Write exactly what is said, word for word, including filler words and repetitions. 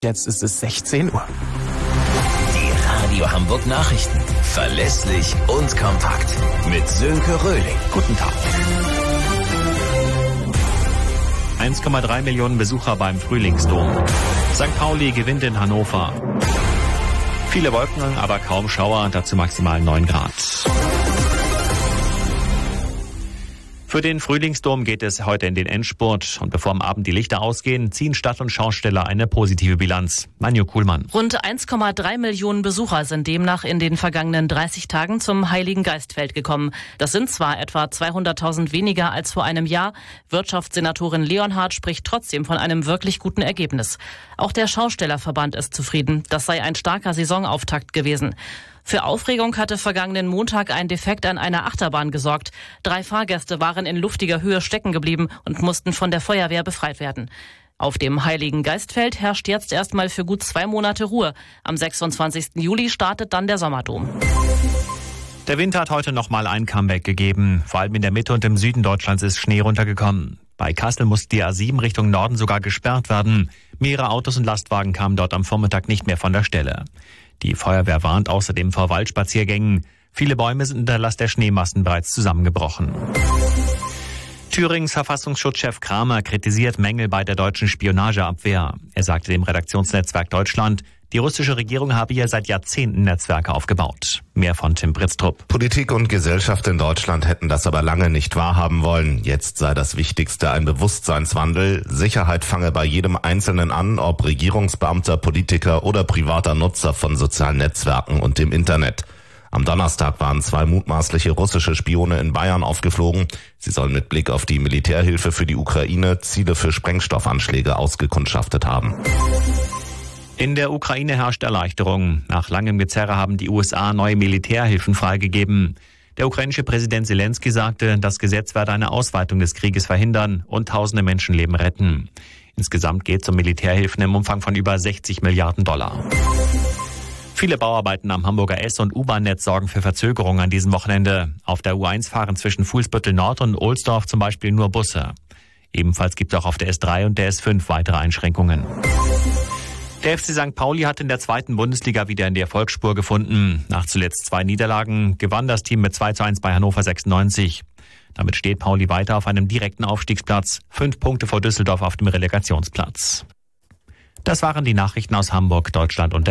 Jetzt ist es sechzehn Uhr. Die Radio Hamburg Nachrichten. Verlässlich und kompakt. Mit Sönke Röhling. Guten Tag. eins Komma drei Millionen Besucher beim Frühlingsdom. Sankt Pauli gewinnt in Hannover. Viele Wolken, aber kaum Schauer, dazu maximal neun Grad. Für den Frühlingsdom geht es heute in den Endspurt. Und bevor am Abend die Lichter ausgehen, ziehen Stadt und Schausteller eine positive Bilanz. Manjo Kuhlmann. Rund eins Komma drei Millionen Besucher sind demnach in den vergangenen dreißig Tagen zum Heiligen Geistfeld gekommen. Das sind zwar etwa zweihunderttausend weniger als vor einem Jahr. Wirtschaftssenatorin Leonhardt spricht trotzdem von einem wirklich guten Ergebnis. Auch der Schaustellerverband ist zufrieden. Das sei ein starker Saisonauftakt gewesen. Für Aufregung hatte vergangenen Montag ein Defekt an einer Achterbahn gesorgt. Drei Fahrgäste waren in luftiger Höhe stecken geblieben und mussten von der Feuerwehr befreit werden. Auf dem Heiligen Geistfeld herrscht jetzt erstmal für gut zwei Monate Ruhe. Am sechsundzwanzigsten Juli startet dann der Sommerdom. Der Winter hat heute nochmal ein Comeback gegeben. Vor allem in der Mitte und im Süden Deutschlands ist Schnee runtergekommen. Bei Kassel musste die A sieben Richtung Norden sogar gesperrt werden. Mehrere Autos und Lastwagen kamen dort am Vormittag nicht mehr von der Stelle. Die Feuerwehr warnt außerdem vor Waldspaziergängen. Viele Bäume sind unter Last der Schneemassen bereits zusammengebrochen. Thürings Verfassungsschutzchef Kramer kritisiert Mängel bei der deutschen Spionageabwehr. Er sagte dem Redaktionsnetzwerk Deutschland, die russische Regierung habe hier seit Jahrzehnten Netzwerke aufgebaut. Mehr von Tim Britztrup. Politik und Gesellschaft in Deutschland hätten das aber lange nicht wahrhaben wollen. Jetzt sei das Wichtigste ein Bewusstseinswandel. Sicherheit fange bei jedem Einzelnen an, ob Regierungsbeamter, Politiker oder privater Nutzer von sozialen Netzwerken und dem Internet. Am Donnerstag waren zwei mutmaßliche russische Spione in Bayern aufgeflogen. Sie sollen mit Blick auf die Militärhilfe für die Ukraine Ziele für Sprengstoffanschläge ausgekundschaftet haben. In der Ukraine herrscht Erleichterung. Nach langem Gezerre haben die U S A neue Militärhilfen freigegeben. Der ukrainische Präsident Zelensky sagte, das Gesetz werde eine Ausweitung des Krieges verhindern und tausende Menschenleben retten. Insgesamt geht es um Militärhilfen im Umfang von über sechzig Milliarden Dollar. Viele Bauarbeiten am Hamburger S- und U-Bahn-Netz sorgen für Verzögerungen an diesem Wochenende. Auf der U eins fahren zwischen Fuhlsbüttel Nord und Ohlsdorf zum Beispiel nur Busse. Ebenfalls gibt es auch auf der S drei und der S fünf weitere Einschränkungen. Der F C Sankt Pauli hat in der zweiten Bundesliga wieder in die Erfolgsspur gefunden. Nach zuletzt zwei Niederlagen gewann das Team mit zwei zu eins bei Hannover sechsundneunzig. Damit steht Pauli weiter auf einem direkten Aufstiegsplatz, fünf Punkte vor Düsseldorf auf dem Relegationsplatz. Das waren die Nachrichten aus Hamburg, Deutschland und der